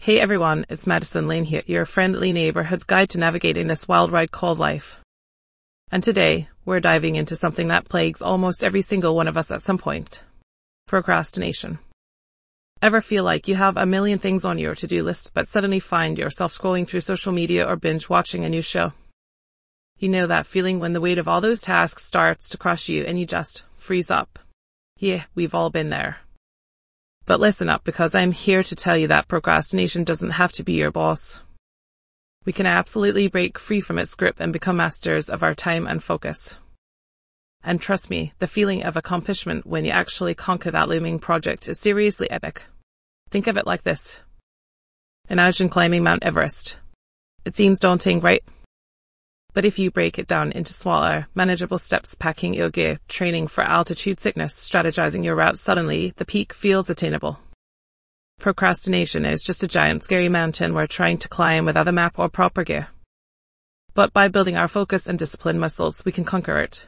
Hey everyone, it's Madison Lane here, your friendly neighborhood guide to navigating this wild ride called life. And today, we're diving into something that plagues almost every single one of us at some point. Procrastination. Ever feel like you have a million things on your to-do list, but suddenly find yourself scrolling through social media or binge watching a new show? You know that feeling when the weight of all those tasks starts to crush you and you just freeze up. Yeah, we've all been there. But listen up, because I'm here to tell you that procrastination doesn't have to be your boss. We can absolutely break free from its grip and become masters of our time and focus. And trust me, the feeling of accomplishment when you actually conquer that looming project is seriously epic. Think of it like this. Imagine climbing Mount Everest. It seems daunting, right? But if you break it down into smaller, manageable steps, packing your gear, training for altitude sickness, strategizing your route, suddenly the peak feels attainable. Procrastination is just a giant, scary mountain we're trying to climb without a map or proper gear. But by building our focus and discipline muscles, we can conquer it.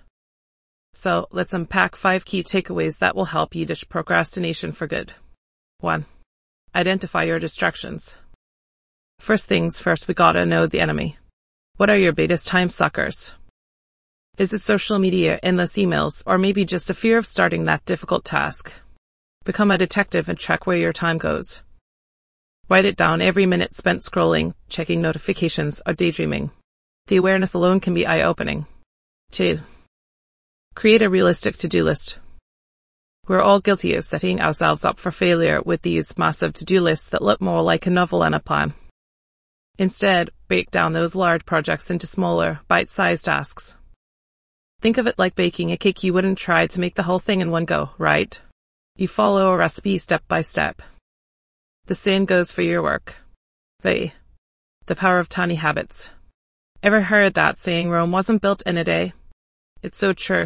So let's unpack 5 key takeaways that will help you ditch procrastination for good. 1. Identify your distractions. First things first, we gotta know the enemy. What are your biggest time suckers? Is it social media, endless emails, or maybe just a fear of starting that difficult task? Become a detective and track where your time goes. Write it down: every minute spent scrolling, checking notifications, or daydreaming. The awareness alone can be eye-opening. 2. Create a realistic to-do list. We're all guilty of setting ourselves up for failure with these massive to-do lists that look more like a novel than a plan. Instead, break down those large projects into smaller, bite-sized tasks. Think of it like baking a cake. You wouldn't try to make the whole thing in one go, right? You follow a recipe step by step. The same goes for your work. The power of tiny habits. Ever heard that saying, Rome wasn't built in a day? It's so true.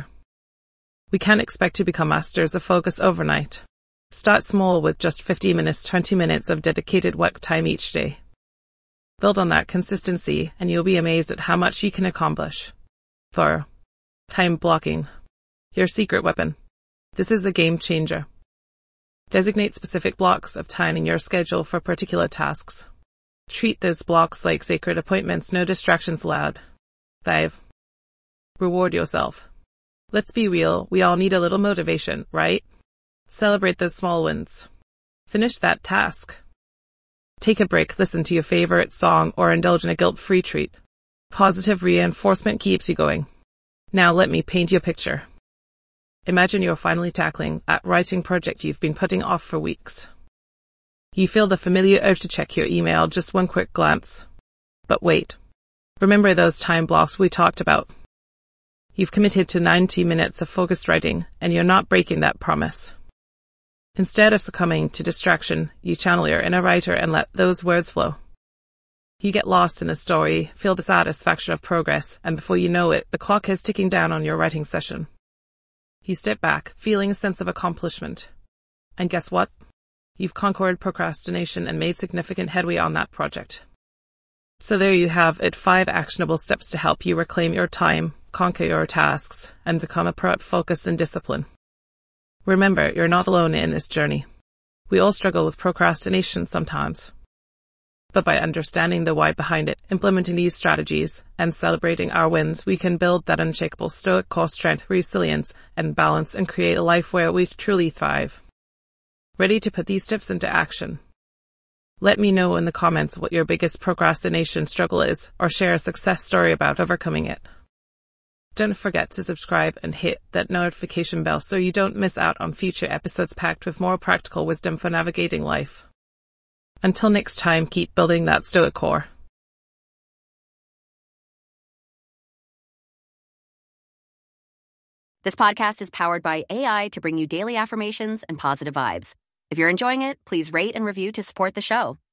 We can't expect to become masters of focus overnight. Start small with just 50 minutes, 20 minutes of dedicated work time each day. Build on that consistency, and you'll be amazed at how much you can accomplish. 4. Time blocking. Your secret weapon. This is a game changer. Designate specific blocks of time in your schedule for particular tasks. Treat those blocks like sacred appointments, no distractions allowed. 5. Reward yourself. Let's be real, we all need a little motivation, right? Celebrate those small wins. Finish that task. Take a break, listen to your favorite song, or indulge in a guilt-free treat. Positive reinforcement keeps you going. Now let me paint you a picture. Imagine you're finally tackling that writing project you've been putting off for weeks. You feel the familiar urge to check your email, just one quick glance. But wait. Remember those time blocks we talked about? You've committed to 90 minutes of focused writing, and you're not breaking that promise. Instead of succumbing to distraction, you channel your inner writer and let those words flow. You get lost in the story, feel the satisfaction of progress, and before you know it, the clock is ticking down on your writing session. You step back, feeling a sense of accomplishment. And guess what? You've conquered procrastination and made significant headway on that project. So there you have it, 5 actionable steps to help you reclaim your time, conquer your tasks, and become a pro at focus and discipline. Remember, you're not alone in this journey. We all struggle with procrastination sometimes. But by understanding the why behind it, implementing these strategies, and celebrating our wins, we can build that unshakable stoic core strength, resilience, and balance, and create a life where we truly thrive. Ready to put these tips into action? Let me know in the comments what your biggest procrastination struggle is, or share a success story about overcoming it. Don't forget to subscribe and hit that notification bell so you don't miss out on future episodes packed with more practical wisdom for navigating life. Until next time, keep building that stoic core. This podcast is powered by AI to bring you daily affirmations and positive vibes. If you're enjoying it, please rate and review to support the show.